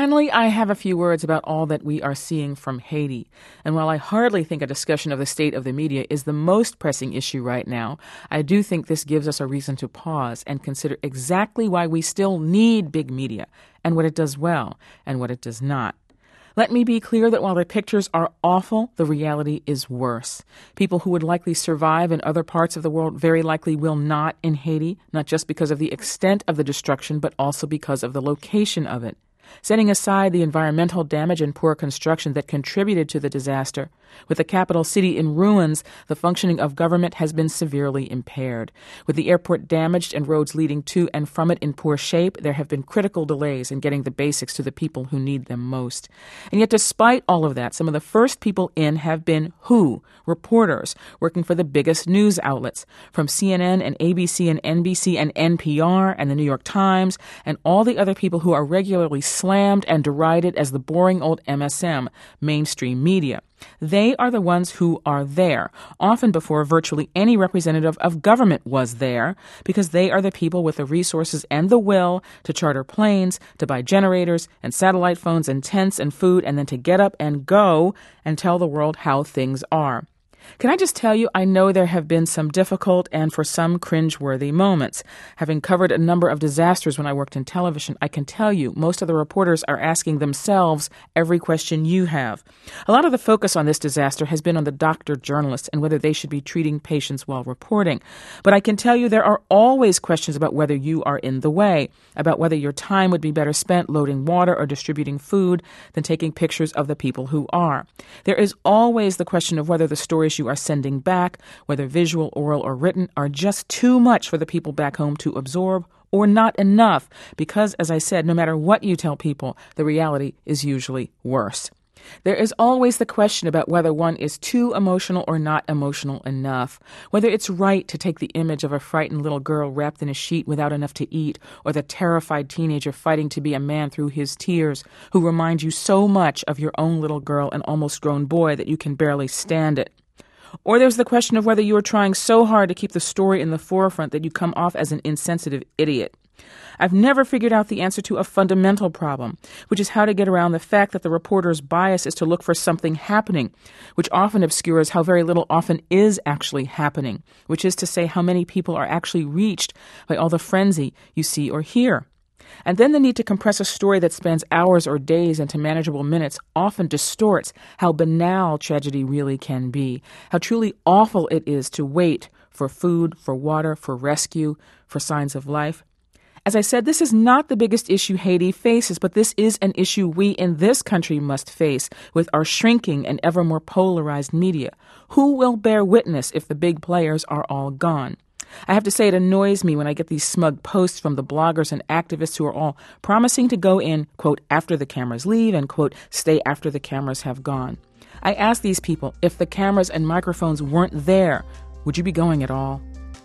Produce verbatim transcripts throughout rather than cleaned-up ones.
Finally, I have a few words about all that we are seeing from Haiti. And while I hardly think a discussion of the state of the media is the most pressing issue right now, I do think this gives us a reason to pause and consider exactly why we still need big media and what it does well and what it does not. Let me be clear that while the pictures are awful, the reality is worse. People who would likely survive in other parts of the world very likely will not in Haiti, not just because of the extent of the destruction, but also because of the location of it. Setting aside the environmental damage and poor construction that contributed to the disaster, with the capital city in ruins, the functioning of government has been severely impaired. With the airport damaged and roads leading to and from it in poor shape, there have been critical delays in getting the basics to the people who need them most. And yet, despite all of that, some of the first people in have been who? Reporters working for the biggest news outlets, from C N N and A B C and N B C and N P R and the New York Times, and all the other people who are regularly slammed and derided as the boring old M S M, mainstream media. They are the ones who are there, often before virtually any representative of government was there, because they are the people with the resources and the will to charter planes, to buy generators and satellite phones and tents and food, and then to get up and go and tell the world how things are. Can I just tell you, I know there have been some difficult and for some cringe-worthy moments. Having covered a number of disasters when I worked in television, I can tell you most of the reporters are asking themselves every question you have. A lot of the focus on this disaster has been on the doctor-journalists and whether they should be treating patients while reporting. But I can tell you there are always questions about whether you are in the way, about whether your time would be better spent loading water or distributing food than taking pictures of the people who are. There is always the question of whether the stories you are sending back, whether visual, oral, or written, are just too much for the people back home to absorb or not enough, because, as I said, no matter what you tell people, the reality is usually worse. There is always the question about whether one is too emotional or not emotional enough, whether it's right to take the image of a frightened little girl wrapped in a sheet without enough to eat, or the terrified teenager fighting to be a man through his tears, who remind you so much of your own little girl and almost grown boy that you can barely stand it. Or there's the question of whether you are trying so hard to keep the story in the forefront that you come off as an insensitive idiot. I've never figured out the answer to a fundamental problem, which is how to get around the fact that the reporter's bias is to look for something happening, which often obscures how very little often is actually happening, which is to say how many people are actually reached by all the frenzy you see or hear. And then the need to compress a story that spans hours or days into manageable minutes often distorts how banal tragedy really can be, how truly awful it is to wait for food, for water, for rescue, for signs of life. As I said, this is not the biggest issue Haiti faces, but this is an issue we in this country must face with our shrinking and ever more polarized media. Who will bear witness if the big players are all gone? I have to say it annoys me when I get these smug posts from the bloggers and activists who are all promising to go in, quote, after the cameras leave and, quote, stay after the cameras have gone. I ask these people, if the cameras and microphones weren't there, would you be going at all?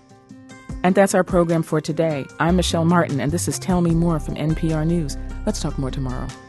And that's our program for today. I'm Michelle Martin, and this is Tell Me More from N P R News. Let's talk more tomorrow.